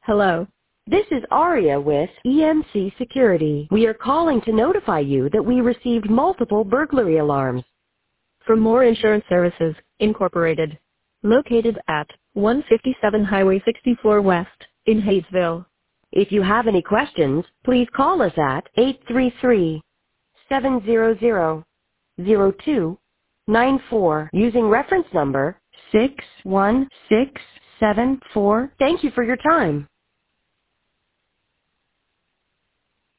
Hello. This is Aria with EMC Security. We are calling to notify you that we received multiple burglary alarms. From More Insurance Services, Incorporated, located at 157 Highway 64 West in Hayesville. If you have any questions, please call us at 833-700-0294 using reference number 61674. Thank you for your time.